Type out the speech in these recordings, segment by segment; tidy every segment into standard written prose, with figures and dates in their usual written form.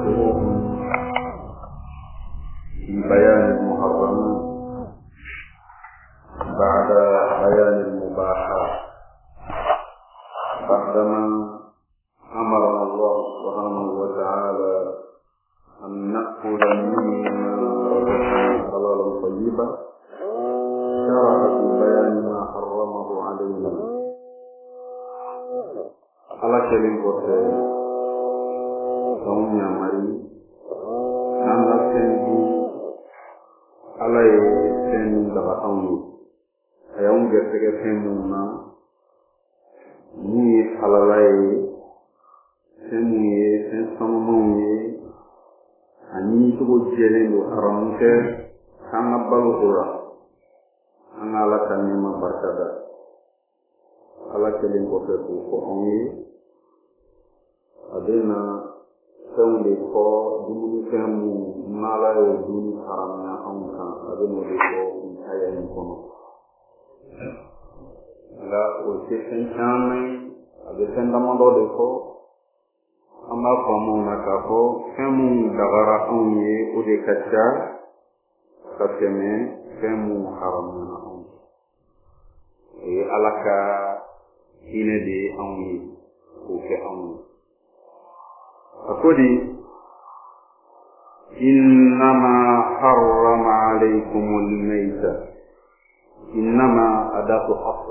شروط في بيان المحرمات بعد بيان المباحات بعدما أمرنا الله سبحانه وتعالى أن نأكل مما رزقنا حلالا طيبا شرع في بيان ما حرمه علينا على كلمة kaum yang mari nanda sendi alai sendi daga tauni ayam gertege semuna ni halalai semuye sen samuye ani to jele do haramke sanga balura angala tanima barkada ala kelin ko fe ko onyi adena sewle ko dumuni femu nala yo duni haramnya onka adeno de ko ayani kono la o sen chame ade sen damando de ko amba ko mona ka ko femu dagara onye o de kacha kateme femu haramnya onka e alaka ine de onye o ke onye أقول إنما حرم عليكم الميتة إنما أداة حصر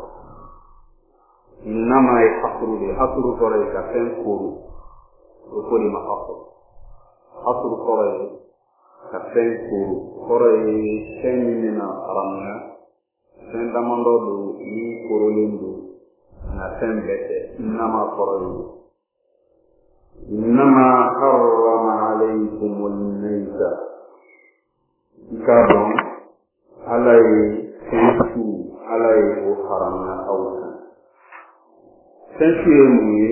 إنما يحصر لحصر طريق كفين وكل ما حصر طريق كفين طريق شين من أرمنا شين دمان دو يكورولين نفين بيته إنما طريق إنما حرم عليكم الميتة كابون علي سنسو علي حرمنا أولا سنسو يمي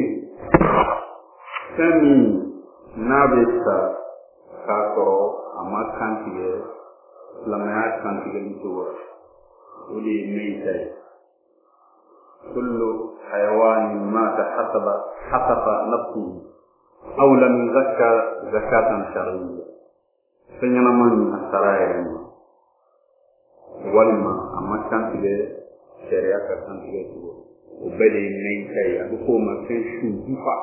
سمي نابسا كاتو أما كانتيجي لما كانتيجي لتور ولي ميتة كل حيوان مات حسب نفسه أو لم يزكى زكاة شرعية فإننا من السرائر والما أما كانت شريعة كانت وبدأ ميكاي أدوكما كان شوفا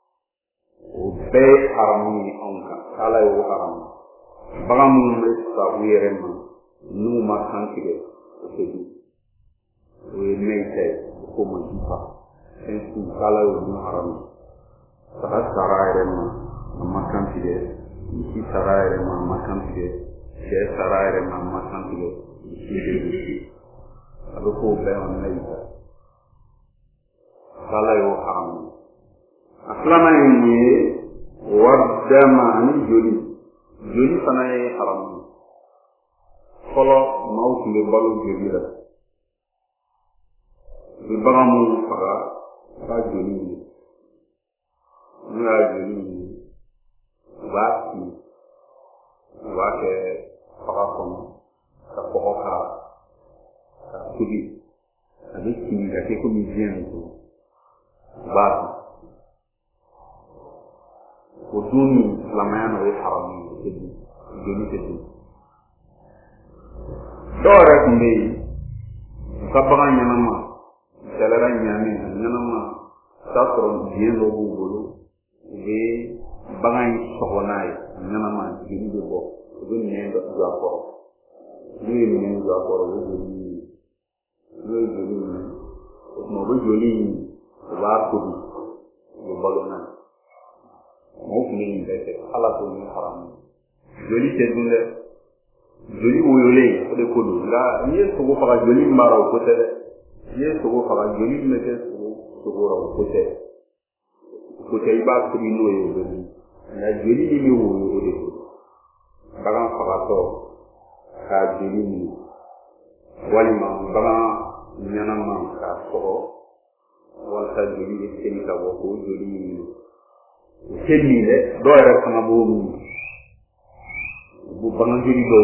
وبدأ حرمي أنك على يو حرم بغم مستويرما نوما كانت وكذي وميكاي أدوكما شوفا كان شوفا على يو حرم sara sarairema amakan tide isi sarairema amakan tide she sarairema amakan tide isi abuko be on naita sala yo haram aslama ni wadama ni joli sanaye haram kolo mawt le balu joli la bi baramu fara ba joli Nurajuni waki wake pakakon kapoka kakudi abiki kakeko mijengo waki uduni lamayana we harami jeni tedu dora kumbe kabanga nyanama jalera nyame nyanama sakro diendo bulu we bangai sokonai nama jini debo we nendo japor we nendo japor we jini no we joli wa kudi we balona mo fini bete ala to ni haram joli tedule joli woyole de kodo la yeso go fara joli mara ko tede yeso go fara joli mete so go ra ko tede ko tay ba ko ni noyo be na jeli ni mi wo o de ko baga farato ka jeli ni wali ma baga nyana ma ka ko wala ta jeli ni keni ka wo ko jeli ni keni le do era kama bo mu bu baga jeli do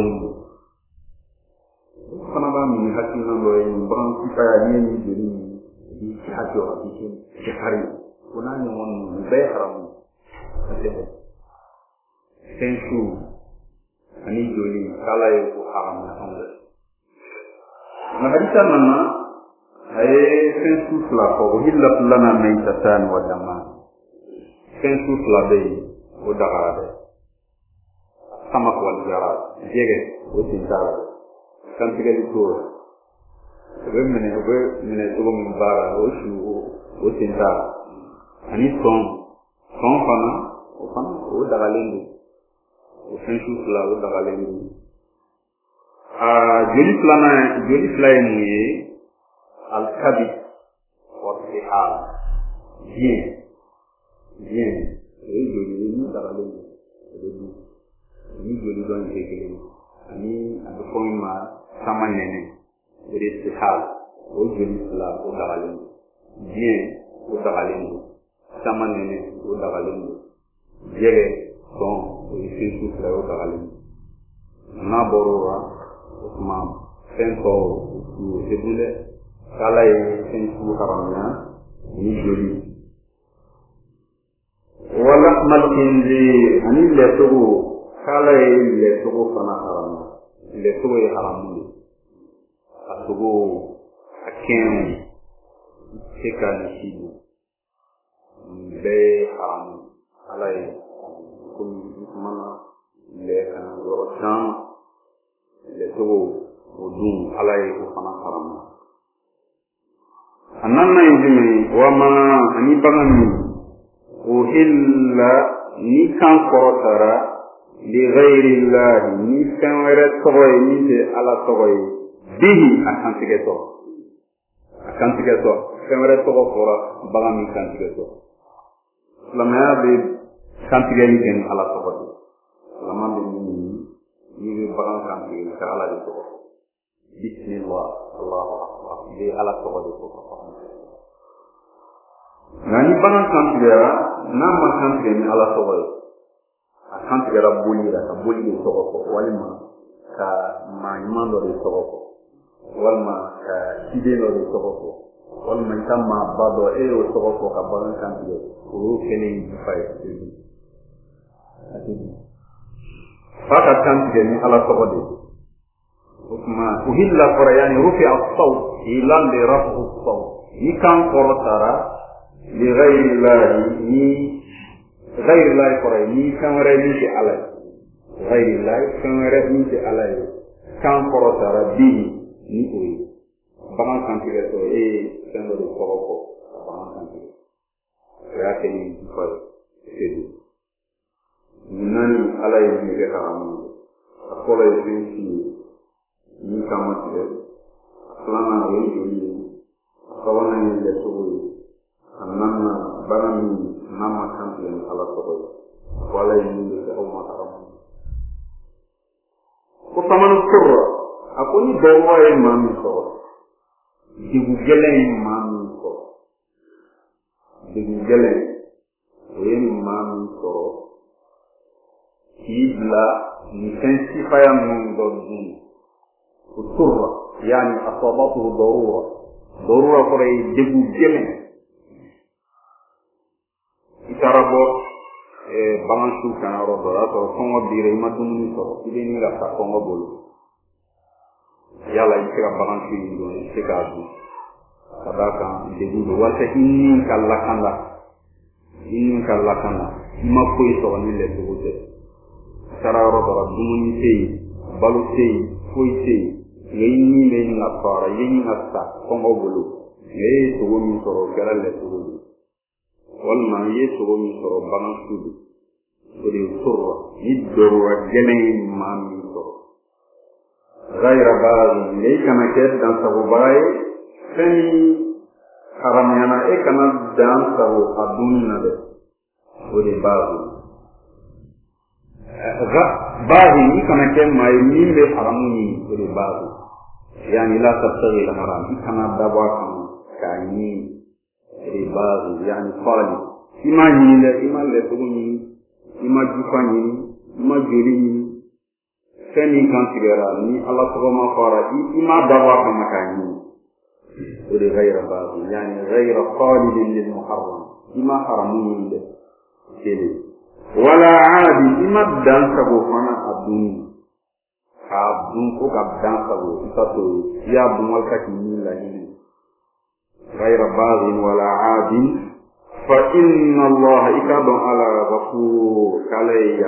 kana ba mi hakki na do en baga ci ka ni ni jeli ni ci ha jo ha ci hari kunani mon be haram sensu ani joli kala ye ko haram na amre na hadisa nana ay sensu fla ko hilla lana maytatan wa dama sensu fla be o dagara sama ko wal jara jege o tintara kan tigeli to be mene to mo bara o shu o tintara ani son fana o dagalendu o sensu fla o dagalendu joli fla ni al kabi wa sihal bien joli ni dagalendu ni joli don tekele ani ado ko ma sama nene o de sihal o joli fla o dagalendu bien o dagalendu sama nene o dagalendu jere son o sensu fla o dagalendu na borora kuma sento o debule kala e sensu haramna ni joli wala malkindi ani leto kala e leto fana haramna leto e haramu atugo aken sekani shibu be haramu kala e mana le kan rotan leto odun kala e fana haramna ananna yimi wama ani bangani uhilla ni kan korotara li ghayri allah ni kan wara toy ni de ala toy bihi akan tigeto kan wara to kora bangani kan tigeto lamaya be kan tigeni ken ala toy lamam ni bagan kan tigeni ala de to bismillah allahu akbar de ala toy ko nani banan kantigera nama kantigera ala sogo kantigera bolira ka boli sogo ko walima ka maimando de sogo ko walima ka sideno de sogo ko walima tamma bado e o sogo ko ka banan kantigera o kene fay faka kantigera ala sogo de kuma uhilla qur'ani rufi as-sawt ilan li rafu as-sawt ikan qorotara لغير الله قرأني كان رأيني على غير الله كان رأيني على كان قرأت ربي نقول بمان كان تقول كان لو صوفه بمان كان تقول لكن يفعل كذي ناني على يمي كهرام أقول يبيني نكمل كذا أصلاً ويجي أصلاً يجي ananna barami nama kampiyan ala tokoy wala yindi ko ma taram ko tamanu kurra akoni dowa e mami ko digu gelen mami ko digu gelen e mami ko ibla ni sensi fayam mun doddi kurra yani asabatu darura ko re digu gelen itarabo balansu kan rodo to kongo dire madumuni to ideni la ta kongo bolu yala ikira balansu ndo ikadu sadaka dedu do wala inni kallakanda ima ko to ni le tuute tara rodo dumuni tei balu tei foi tei yini le ni la fara yini hatta kongo bolu ye to woni to gara le tuute walma yeso mi soro banan sudu odi surra yiddo wa jene mami to ghayra bal lay kana ket dan sabu bay feni haram yana e kana dan sabu adunna de odi babu bahi ni kana ken mai ni be haramuni odi babu yani la tabtaghi al haram kana dabwa kan ni ribazi yani fali imani le tuguni imajufani imajuri feni kantigera ni Allah subhanahu wa ta'ala ima dawa kama kani uri ghayra bazi yani ghayra qalil lil muharram ima haramuni le kele wala aadi ima dansago fana abdun ko ka dansago isa to ya bun walka kini la hini ghayra baghin wala aadin fa inna allaha ikadun ala ghafur kalayya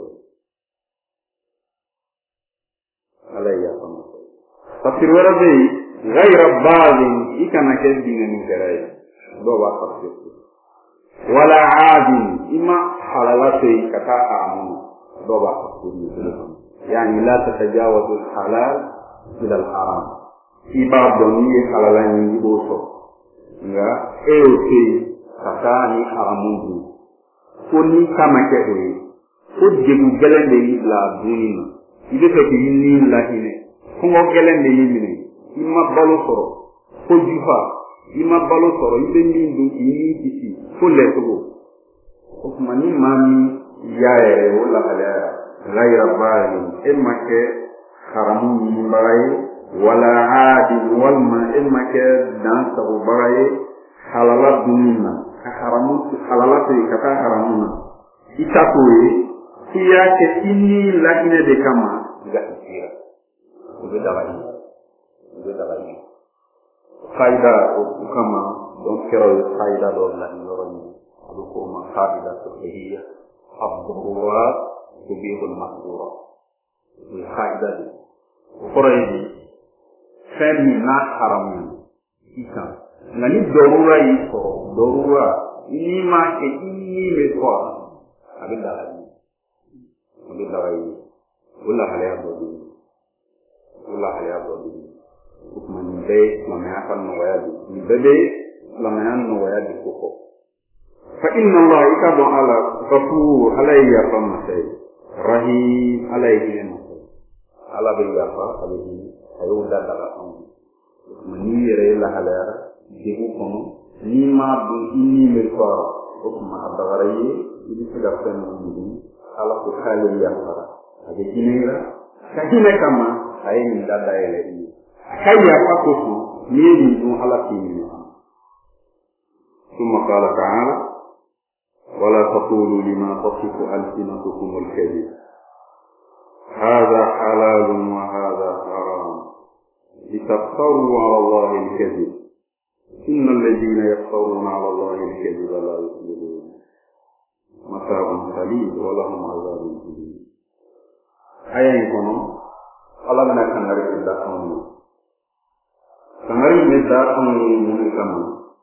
famaso tafsir wala be ghayra baghin ikana kedinga ni garay do ba tafsir wala aadin ima halalati kata amun do ba tafsir yani la tatajawazu al-halal ila al-haram ibadoni halalani iboso nga eote kata ni haramundu koni kama kede ko degu gelende la dunina ibe fe ni la hine ko gelende ni mine imma balu soro ko jufa imma balu soro ibe ni ndu ni kiti ko leto ko mani mami yae wala ala ghayra baghin imma ke haramun baray wala aadin walma imma ke dansa baray halala dunina haramun halalati kata haramuna itatoe kia ke ini lakine de kama gasikira ube dawai faida kama don kero faida do la yoroni abu ko ma faida fiqhiyya abdurwa tubihul mahdura ni faida de korayni fami na haramun ika ngani dorura iko dorura ini ma ke ini me ko abidalai wala hale abodi ukman be lamaya kan no wayadi ni bebe lamaya no wayadi ko fa inna allaha ikadu ala ghafur alayya famasay rahim alayhi ala bi yafa alayhi ayuda dala on mani yere la halera digu kono ni ma bu inni me ko ukma abaraye idi siga fen ni ala ko khali yafara ade jinira kakine kama ayi dada ele ni kaya pakofu ni dun ala kini ثم قال تعالى ولا تقولوا لما تصف ألسنتكم الكذب هذا حلال وهذا حرام لتفتروا على الله الكذب إن الذين يفترون على الله الكذب لا يفلحون متاع قليل ولهم عذاب أليم aya ikono ala na kanari da onu kanari ne da onu mun kama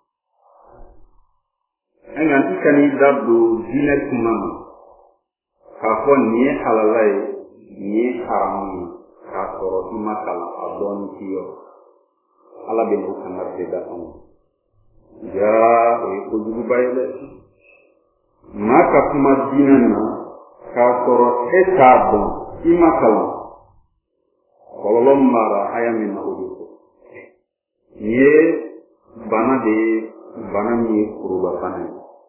anga tikani dabdu dinar kumama ka fon ni halalai ni haram ka soro makala adon tiyo ala be no kanari da onu ya ko dubu bayle maka kuma dinana ka soro etabon imakala kololom mara ayamin uduko ye bana ni kuruba bana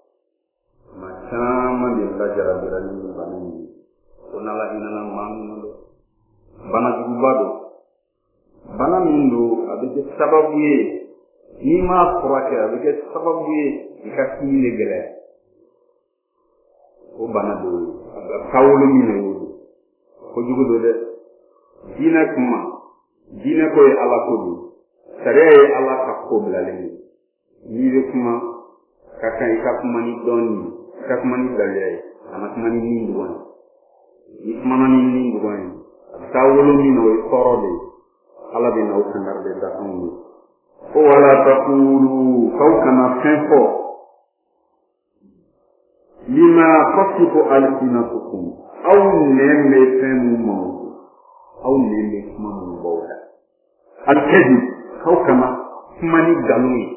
macama de lajara birani bana ni onala inana mamundo bana dubado bana mindo abike sababu ye ni ma kurake abike sababu ye ikati ni gele o bana do kawulu mine ko jugudo de dina kuma dina koy ala ko du sare ala ka ko blale ni de kuma kakan ka kuma ni doni ka kuma ni dalay ana kuma ni ni ndon ni kuma ni ni ndon tawolo ni no sorode ala be na ukandar de da onni o wala taqulu kawkana fenfo lima fasifu alsinatukum aw nemme femu aw nemme kuma mun bawda alkadi kaw kama kuma ni galumi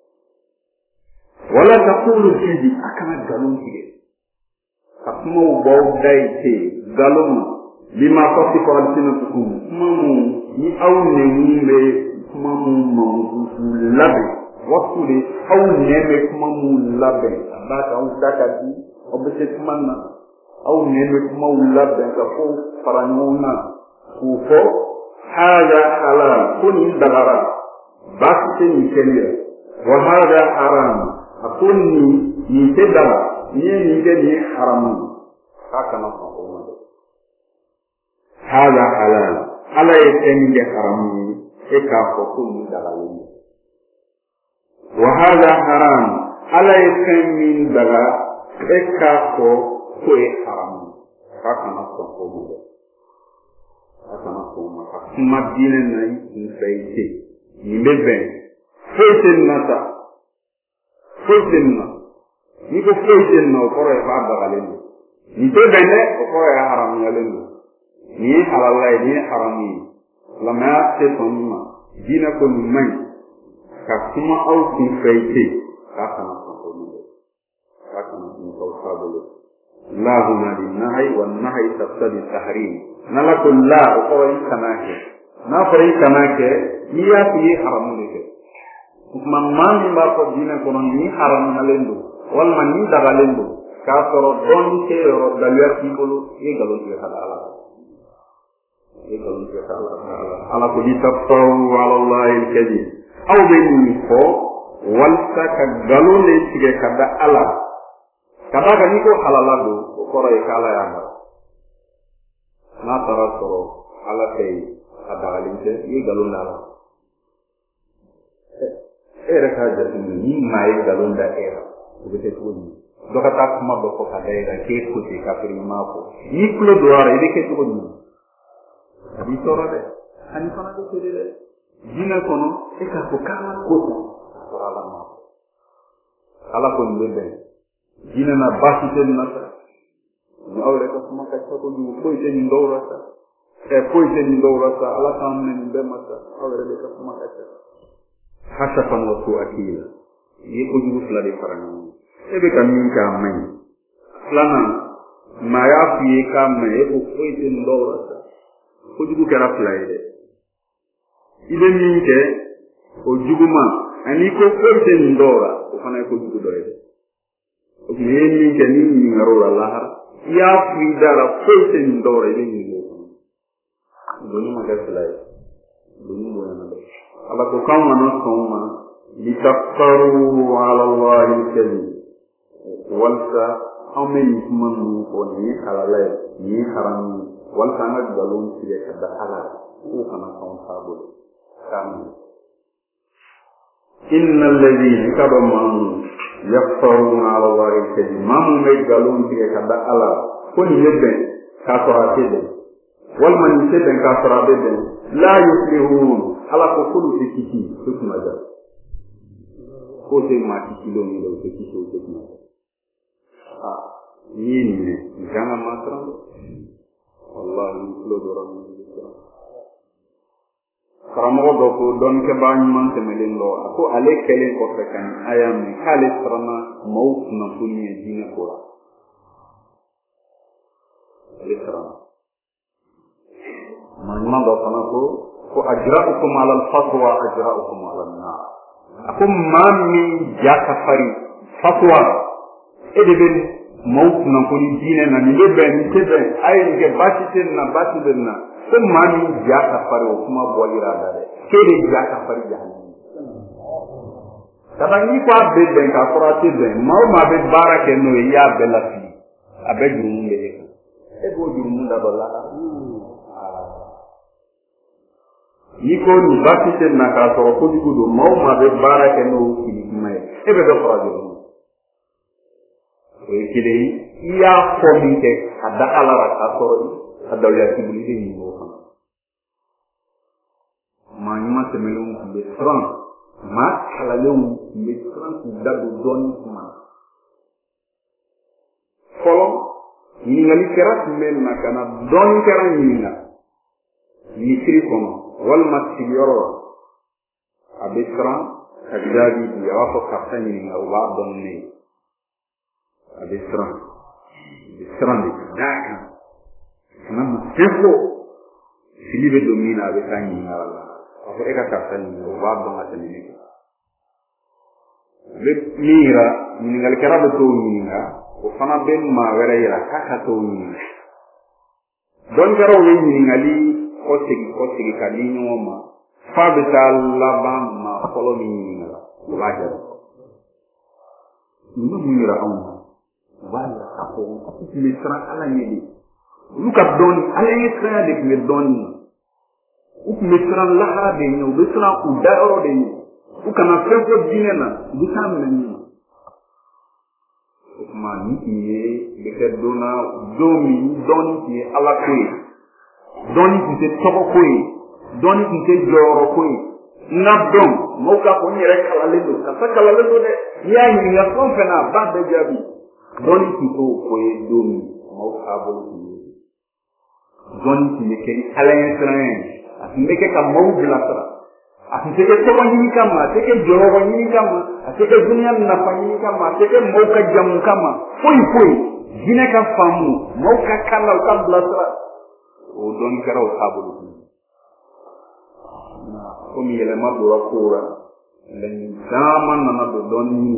wala taqulu kidi akana galumi akuma bawda ite galum lima fasifu alsinatukum kuma mun ni aw nemme kuma mun labe wakule aw nemme kuma mun labe abata aw dakati obese kuma na aw neme kuma wula benka ko faranyuna ko hada halal kun dagara bakke ni kenya wa hada haram akuni ni tedala ni de ni haram haka na fa ko ma hada halal ala yeten de haramu e ka ko ko ni daga ni wa hada haram ala yeten min daga e ka ko e haramu haka na fa ko ma haka na ko ma kuma dinen na yi saite ni bebe foten nata foten na ni ko foten na ko e ba daga ni ni bebe ne ko e haramu ya le ni halalai ni harami lama te tonma dina ko man ka kuma au kun faite ka kana ko ni ka kana ni ko sabulu lahuma bin nahi wan nahi taqtadi tahrim nalakul la ko in kanake na fari kanake ni ya fi haramu ne kuma man ba ko dina ko ni haram nalendo wal man ni dagalendo ka soro don ke ro dalwer ki ko e galo ke halala ala ko di taftaru ala Allah al-kadhib aw bayni ko wal takagalu ne tige kada ala kada ga ni ko halala do ko ray kala ya na tarasoro ala kay ada alinte ni galu nala era ka jati ni mai galu da era ko te ko ni do ka ta kuma do ko kada era ke ko te ka pri ma ko ni kulo do ara ide ke ko ni abi torade ani fana ko tedele dina kono e ka ko kala ko ala ma ala ko ndebe dina na basi ten na ta ni awre ko sama ka ko du ko ite ni ndora ta e ko ite ni ndora ta ala kam ne be mata awre de ko sama ka ta hasafan wa su'atila ye ko du fla de farani e be kam min ka mai lana ma ya fi ka mai e ko ite ni ndora ta ko jugu kera flaide ile minke o juguma ani ko korte ndora o fana ko jugu doyde o ni minke ni ngaro Allah ya fi dara korte ndora ile ni go doni maga flaide doni mo na do ala ko kam na soma li taftaru ala Allah al-kadhib walsa ameni man ko ni halal ni haram wal kana galon tiye kada ala ko kana kon sabul kam innal ladina kabamu yaftaruna ala allahi kadhib mamu me galon tiye kada ala ko ni yebbe ka sorate de wal man yebbe ka sorate de la yuflihun ala ko kulu tikiti hukma da ko te ma tikilo ni do tikiti hukma yini jama matram wallahi lo doram karamo do ko don ke bañ man te melen lo ko ale kelen ko fekan ayam kale trana maut na bunye dina ko ale trana man do kana ko ajra'ukum ala al-fatwa ajra'ukum ala an-nar akum man min jakafari fatwa edeben maut na ko ni dina na ni lebe ni tebe ay ni batiten na batiden na ko mani jaka fare o kuma bolira dare kede jaka fare jahannam tabani ko abbe ben ka forati ben ma be barake no ya bela fi abe jurum be e go jurum da bala ni ko ni batiten na ka so ko digudo ma be barake no fi mai e be do forati kile iya fomite ada ala raka soro ada ya tibuli ni mo kan ma temelum be tron ma halalum be tron dadu don ma kolo ni ngali kerat men makana don keran ni na ni siri kono wal masjid yoro abisra kadadi ya wato kapani ni wa don ni abisra ni daka nama tefo filibe domina abetani ngala ako eka kapani o wabdo ngatani ni le mira ni ngal kerabe to ninga o fana ben ma wera ira kaka to ninga don garo we ningali ko tigi kali nyoma fa betal labam ma kolo ninga waja ni mira on wala kapo ku misra ala nyedi luka don ala yesra de me don ku misra lahara de nyu bisra udaro de nyu ku kana fefo dinena bisam nani kuma ni iye de kedona domi doni ki ala ko doni ki toko ko doni ki joro ko nabdom moka ko ni rek ala lendo ka kala lendo de ya ni ya konfena ba de jabi doni ki ko domi moka bo doni ki ke ala yesran asmeke ka mawdila sara asmeke to wani kama teke joro wani kama asmeke dunia na fanyini kama asmeke moka jamu kama foi jine ka famu moka kala ukambla sara o doni kara o sabulu komi yele mabura kura len zaman na do doni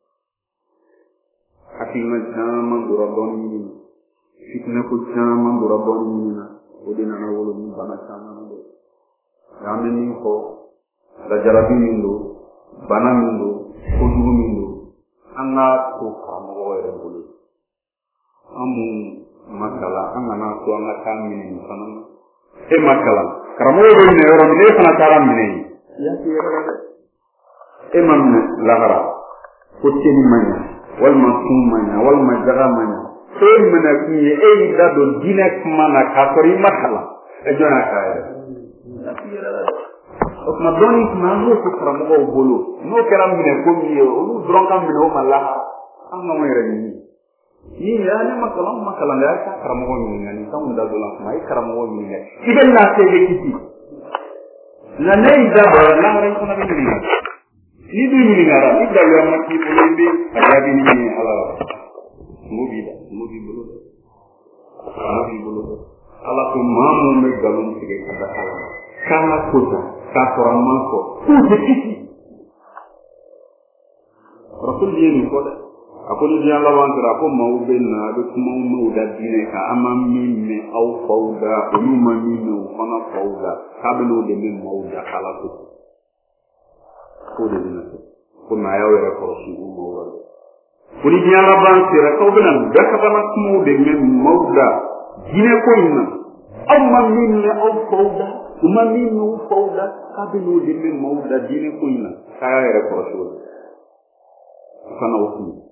akima zaman dura doni fitna ko zaman dura doni na odina na wolo ni bana zaman do ramen ko da jarabi mindo bana mindo ko duru mindo anga ko kamo wore bulu amu makala anga na ko anga kamini sanan e makala karamo do ne yoro ne fana karam ne ya tira e man lahara ko tini manya wal masum manya wal majara manya e mana ki e da do dinek mana ka tori makala e jona ka ya tira o ma doni ma no ko karamo go bolo no karam ne ko mi o lu dron kam ne o mala anga mo yere ni ni ya ne makala ya ka karamo go ni ngani kam da do la mai karamo go ni ne iben na te de kiti na nei da ba la ran ko na bi ni du ni ngara ni da yo ma ki ko ni ajabi ni ala mobi bulu ala ko mamu me galum tige kada ala kana kota ka koramman ko ku te kiti rasul yeni ko da akoni di Allah wa antara ko mawbe na be kuma mawda dine ka amami me aw fawda umma minno fana fawda kablo de min mawda kala ko de dina ko na yawe ra ko su mawda kuni di Allah wa antara ko bena da ka bana kuma de min mawda dine ko ina amma minno aw fawda umma minno fawda kablo de min mawda dine ko ina kaya ra ko su sana wasu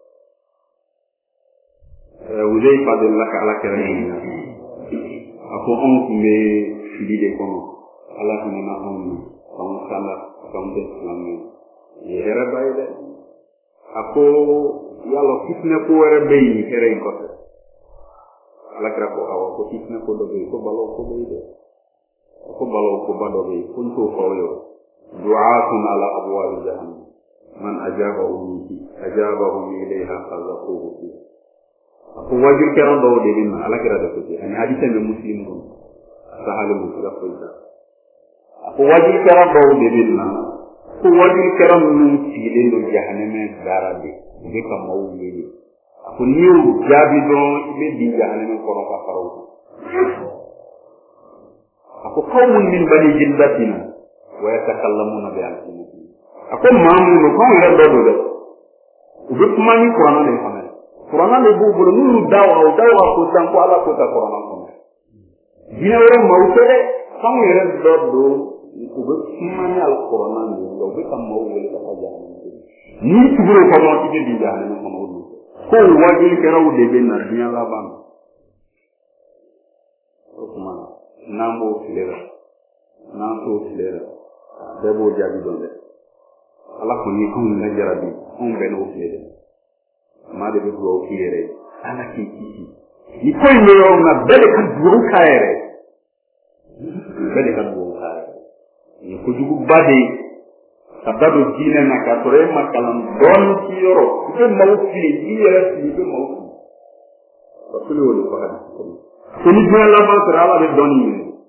wuzai fadil laka ala kerana aku me fili de kono ala na kamu sala kamu de selama yere bayde aku yalo fitna ko wara bayi here ko ala kra ko awa ko fitna ko do ko balo ko bayde ko balo ko bado be kuntu fawyo du'atun ala abwab jahannam man ajabahu ilayha fazaquhu ko wajir keron do de bin ala kira da ko ani hadith me muslim ko sahalu muslim ko ita ko wajir keron do de bin ko wajir keron min sile do jahannama darabe be ka mawuye ko niu jabi do be di jahannama ko ro ka faro ko qawmun min bani jildatina wa yatakallamuna bi alsinatihim ko mamu ko ira do do ko kuma ni qur'an le fana Qur'an le bubu nu dawa ko tanko ala ko ta Qur'an ko dina wala mawtede kam yere do ko be mani al Qur'an do be kam mawle ta jahannam ni tiburo ko mo tidi di jahannam ko mawlu ko wadi keraw de be na dina la ban ko kuma nambo filera nambo filera debo jabi donde ala ko ni ko na jarabi on be no filera ma de be do kire ana ki ni ko ni yo na bele ka do kaere ni ko jugu bade sabado dina na ka tore makalam don ki yoro ko mawfi yere ni ko mawfi rasul wala ko hadi ko ni dina la ba tara ala doni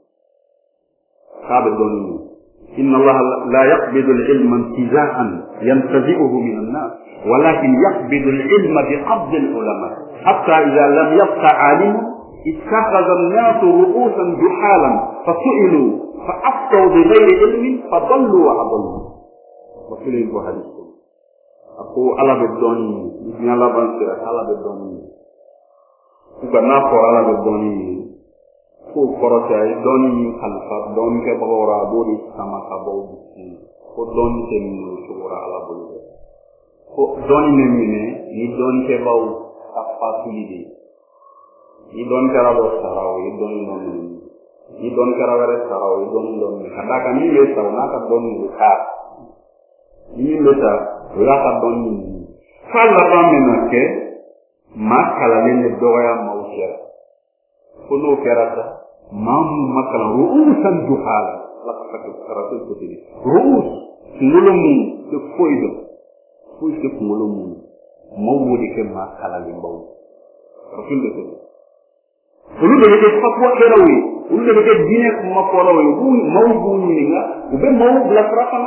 sabe doni إن الله لا يقبض العلم انتزاعا ينتزعه من الناس ولكن يقبض العلم بقبض العلماء حتى إذا لم يبقى عالم اتخذ الناس رؤوسا جحالا فسئلوا فأفتوا بغير علم فضلوا وأضلوا وكل حديث ko ala be doni nya la ban sira ala be doni ku na ko ala be doni ko korota e doni alfa doni ke bawra bodi sama ka bawdi ko doni te min sura ala bodi ko doni ne mine ni doni ke baw afasidi ni don karabo sarao ni don non ni don karaware sarao ni don don kada kan ni le sauna ka don ni ka ni le ta la ka don ni falla ba menake makala le doya mawsha kuno kerata mamu makala ruusan juhala la ka karatu ko tini ruus ngulumu de foido fuiste ngulumu mawudi ke makala le mbaw rasul de ulu de ke fatwa kerawi ulu de ke dine kuma kolawi mawbu ni nga ube mawu la frafana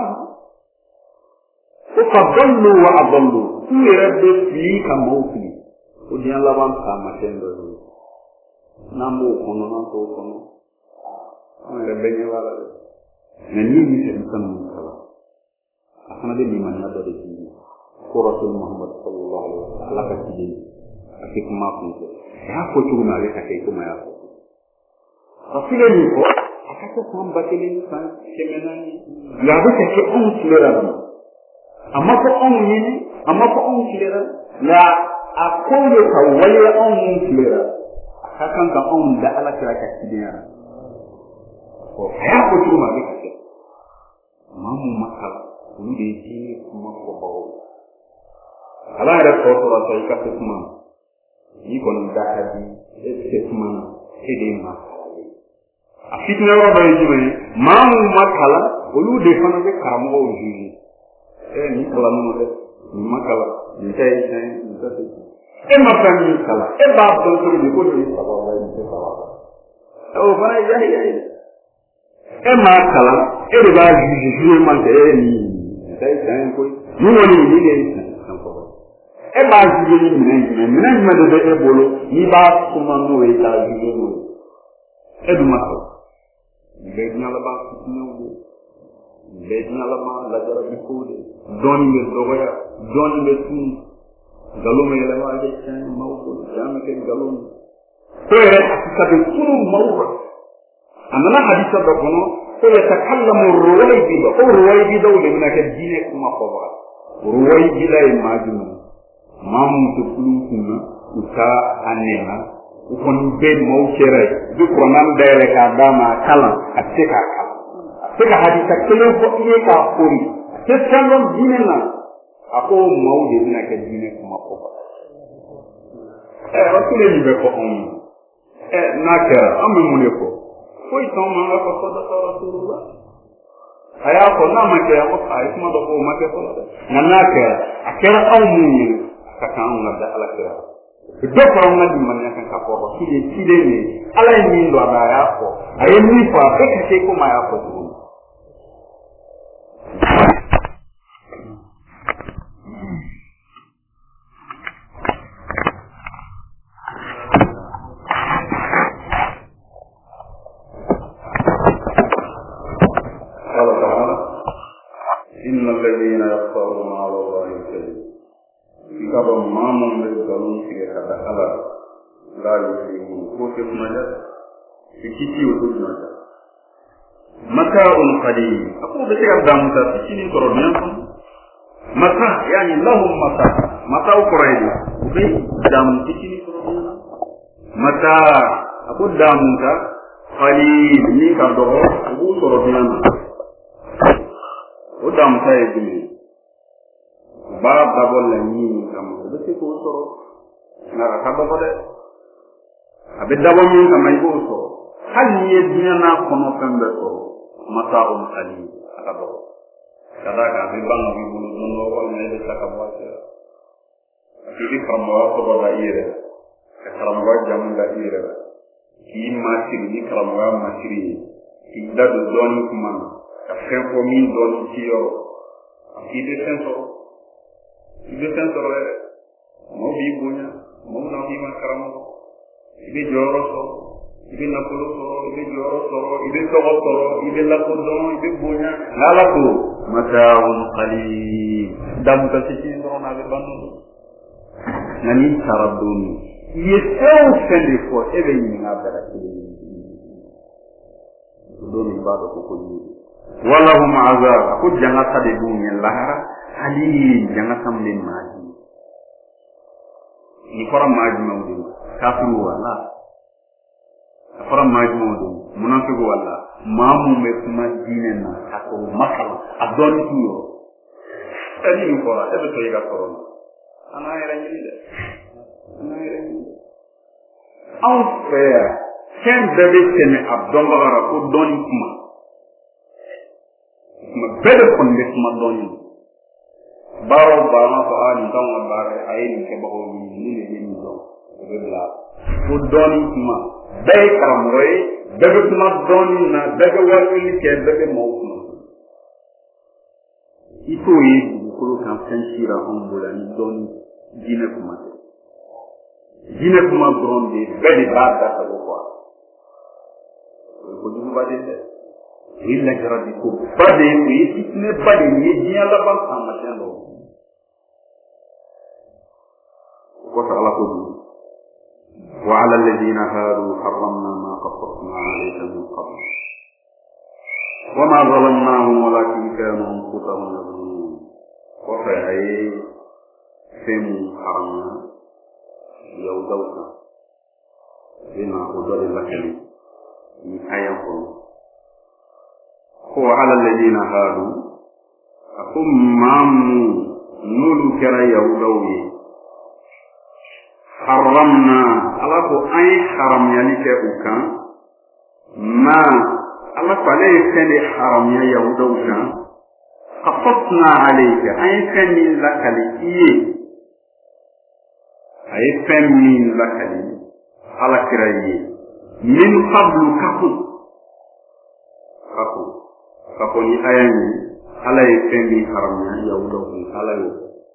ko fadallu wa adallu tu rabbi fi kamawfi o dia lawan sama tendo namu kono na to kono ala benye wala ne ni ni se tan kala asana de ni man na do de ko rasul muhammad sallallahu alaihi wasallam ka tidi akik ma ko ya ko tuma le ka ko ma ya ko rasul ni ko akako ko mbakeli san kemenani ya do ke on tilera amma ko on tilera la akole ka wale on tilera akakan ka on da ala kira ka tidiya ko ya ko tuma le ka mamu makala ni de ji kuma ko bawo ala da ko to ta ka kuma ni kon da hadi e kuma ede ma a fitna ro ba jibe mamu makala olu de fana be karamo o juji ni kala no de ni makala ni tay ni tay e ma fami kala e ba do ko ni ko ni sababa ni sababa o fana yahi e ma kala e de ba juji man de ni tay ko ni woni ni de e ba juji ni men ma de e bolo ni ba kuma no e ta juji no e du ma ko be nyala ba ko bedna la ma la jara bi ko de doni me dogoya doni me tun galume la ma de tan mawdu jama ke galum ko re akika de kunu mawra amana hadisa da kono ko ya takallamu ruwaybi ba ko ruwaybi da wala mina ke dine kuma ko ba ruwaybi la imajin mamu to kulu kunna uta anena ukon be mawkere du ko nan dere ka dama kala atika sika hadisa kelen ko iye ka kori te salon dine na ako mawde dina ke dine kuma ko ba rakule ni be ko on naka amme mune ko foi ton manga ko sadaqa rasulullah aya ko na ma ke ko ay kuma do ko ma ke ko na naka akera awmu ka kan na da ala kira do ko na di man kan ka ko sile ni ala ni ndo da ya ko ay ni fa be ke ko ma ya ko إن الذين يفترون على الله الكذب كتاب ما من يقولون في هذا الله لا يفلحون كتب مجد في كتير وكتب مجد متاع قليل أقول بشيء أبدأ متى ترونيكم متاع يعني لهم متاع قريب وفي دام تشيني ترونينا متاع أقول دام متى قليل نيكا دوغو أقول ترونينا o dam tay bi ba babol la ni kam do ci ko soro na ka ba de abi dabo mi kam ay ko soro hal ni dina na kono kambe ko mataum ali aka do kada ka bi bang bi bu no ko ne de saka ba ce ki kam wa ko ba ire ka karam wa jam da ire ki ma ci ni karam wa ma ci ki da do don kuma ka fenko min don ci yo ki de sensoro mo bi bunya mo na bi ma karamo ibe joro so ibe na polo so ibe joro so ibe to so ibe la ko don ibe bunya la la ko mataun qalil dam ka ci ndona be banu nani taraduni yesew fende fo ebe ni ngabara ci do ni bado ko ni walahum azab ko jangata de dunya lahara ali jangata min maji ni fara maji mawdu kafiru wala fara maji mawdu munafiqu wala mamu me kuma dinen na ako masala adoni tuyo tani ni fara ebe to yiga korona ana era ni de en fait ken bebe tene abdongara ko doni kuma ma bebe kon be kuma doni baro bama fa an don bare ayin ke baho ni ni do bebla ko doni kuma be karamroy bebe kuma doni na bebe wali ke bebe mo kuma ito yi ko kan senshira on bola ni doni dina kuma gronde bebe bada ta ko ko du bade illa jaradi ko bade ni itne bade ni dia la ban sama tendo ko ala ko du wa ala alladhina hadu harramna ma qaffna alayka min qabl wa ma zalamnahum walakin kanu anfusahum yadhlimun wa fa ay fem haramna yaw dawka bima udalla lakali ni ayako ko ala alladhina hadu akum mamu nulu kara yawdawi haramna ala ko ay haram yani ke ukan ma ala ko ale sene haram ya yawdawi qafatna alayka ay kani lakali ay fami lakali ala kirayi min qablu kaku ni ayani ala yefendi haramnya yawdo ala yo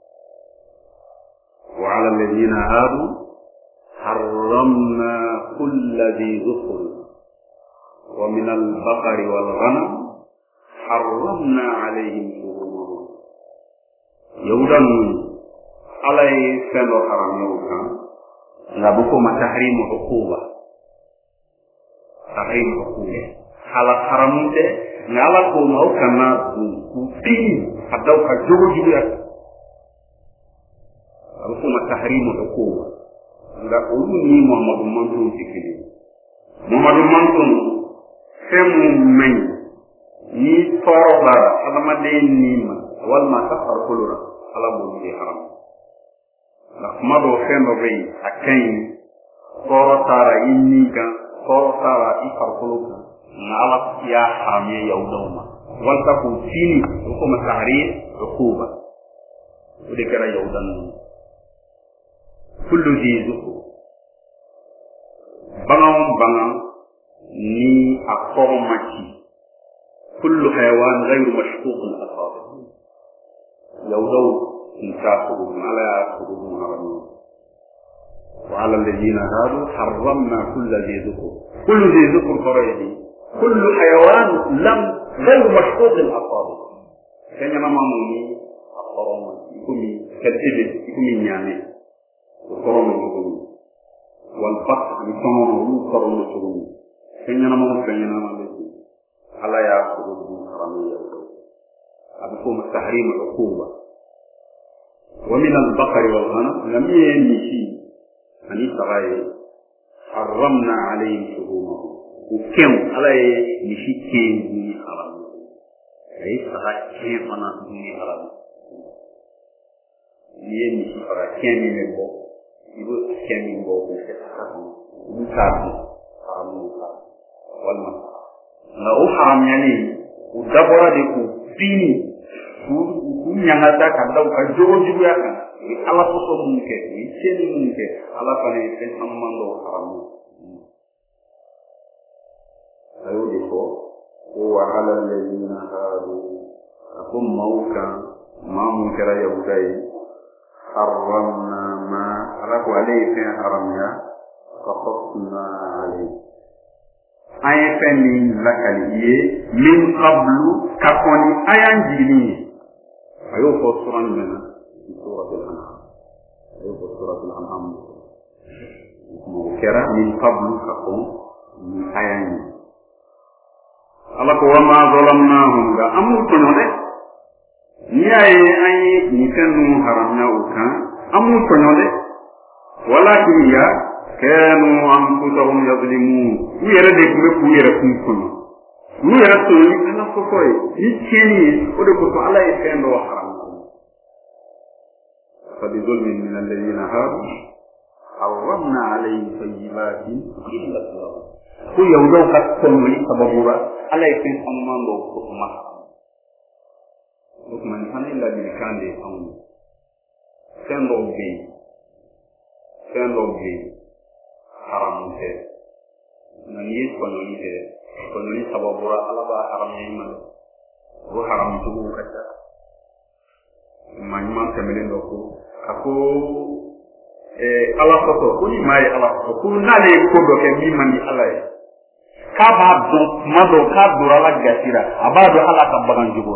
wa ala alladhina hadu harramna kulli dhi dhufr wa min al-baqari wal ghanam harramna alayhim shuhumahum yawdan ala yefendo haramnya kan ngabu ko matahrimu hukuba tahrim hukume hala haramute ngala ko mau kana ku atau ka jogo juga hukum tahrim hukume nga ulu ni Muhammadu mantu tikini Muhammadu mantu semu men ni toroba adama de ni ma wal ma safar kulura ala bu di haram la mado fendo be akai toro tara inni ga tara ifarkuluka ngala ya hamye yaudawma walta ku fini ko masahri ukuba udikara yaudan kullu jizuku bangam ni akormati kullu hayawan ghayru mashquq al-asab yaudaw intasu ala yaqulu harami وعلى الذين هادوا حرمنا كل ذي ذكر فريدي كل حيوان لم غير مشقوق الأصابع كان يما ماموني أصرام يكوني كالإبل يكوني نيامي وصرام يكوني والبقر يكوني وصرام يكوني كان يما ماموني على يأخذ حرامية أبكم التحريم العقوبة ومن البقر والغنم لم ينشي ani sabaye harramna alayhim shuhumahum ukem alaye nishike ni haram ay saha ke mana ni haram ni ni saha ke ni nebo ibu ke ni bo ko se haram mutabi haram walma na u haram yani udabora de ku fini ku nyangata kadau ka jojo ya kan ala foso munke ni cheni munke ala pane en amando haramu ayo diko wa ala alladhina hadu akum mauka ma munkara yawdai harramna ma ala ko alayhi haramya qafna alayhi ay fenni lakali ye min qablu kakoni ayan jini ayo ko suran mena suratul an'am ayo ko suratul an'am mo kera min qablu kakon ayan ala ko wama zalamnahum ga amu tono de niaye ay ni kanu haramna ukan amu tono de walakin ya kanu anfusahum yazlimun yere de ku yere kun yere to ni kana ko koy ni tieni o de ko to ala e fendo haram fa bi zulmin min alladhina hadu harramna alayhim tayyibatin illa Allah ku yawdo ka ko ni sababura ala e fen amando ko ma ko man tan illa bi kande am fendo bi haram te na ni ko ni sababura ala ba haram ni man ro haram to ko kata man man kamelen do ko ako ala ko ni mai ala ko na le ko do ke mi man ni ala ka ba do mado ka do ala gatira abado ala ka bagan jugo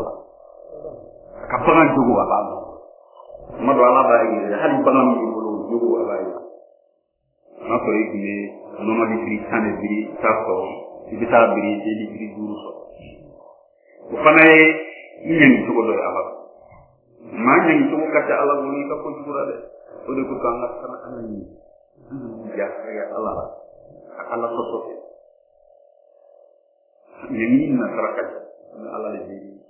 abado mado ala ba yi hali bagan jugo abado na ko yi no ma di kristane biri taso di ta biri di biri duru so ko fanay ñen ci ko doy ala ma ñen ci ko kata ala woni ka ko jura de o de ko tanga sana anani ya ala ala so so ñen na saraka ala le